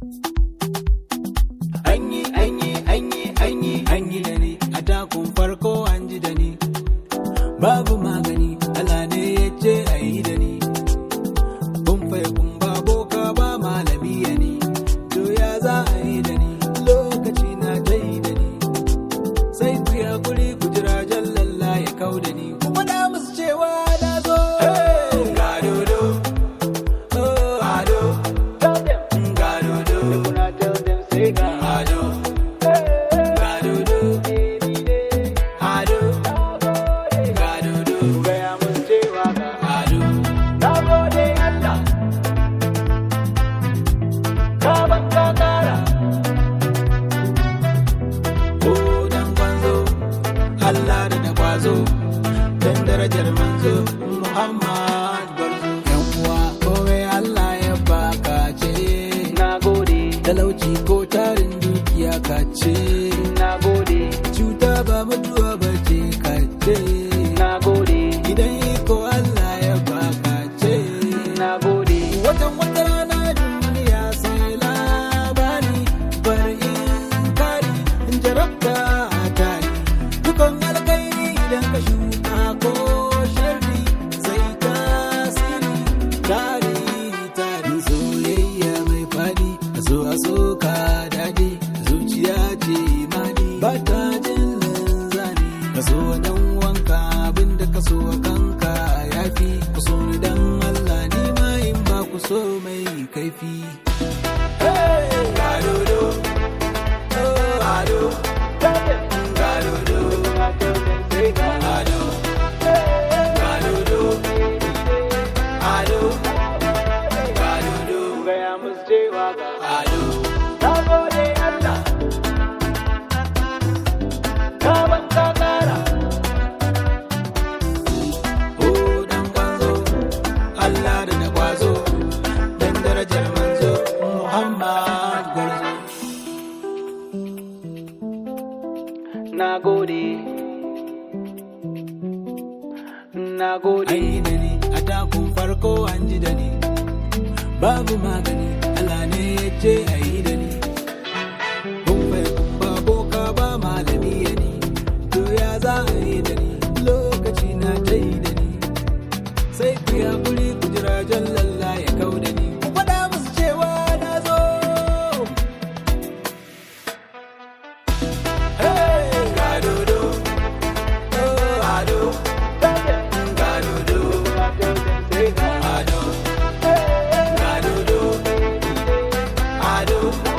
An yi da ni a takun farko an ji da ni babu magani Allah ne ya ce a yi da ni kun fai kun ba boka ba malami ya ni to ya za a yi da ni lokaci na ta yi da ni sai ku ya guri ku jira jallalla ya kau da ni ku faɗa musu cewa na zo ga dodo ado ga dodo kuna tell them say ga ado Allah da kwazo don darajar manzo Muhammad gwarzo yan uwa kowai Allah ya baka ce nagode talauci ko tarin dukiya ka ce nagode cuta ba mutuwa ba ce ka ce nagode idan iko Allah ya baka ce nagode wata rana duniya sai labari bar in kari in jarabta dukan alkairi idan ka shuka ko sharri sai tasiri tari soyayya mai fadi a so ka dadi zuciya ce mani ba ta jin linzani ka so dan wanka abinda ka so kanka yafi ku so ni dan Allah ni ma in ba ku so mai kaifi gadodo ado Nagode an yi da ni a takun farko an ji da ni babu magani Allah ne ya ce a yi da ni kun fai kun ba boka ba malami ya ni to ya za a yi da ni lokaci na ta yi da ni sai ku ya guri ku jira jallalla ya kau da ni ku faɗa musu cewa na zo ga dodo ado I do.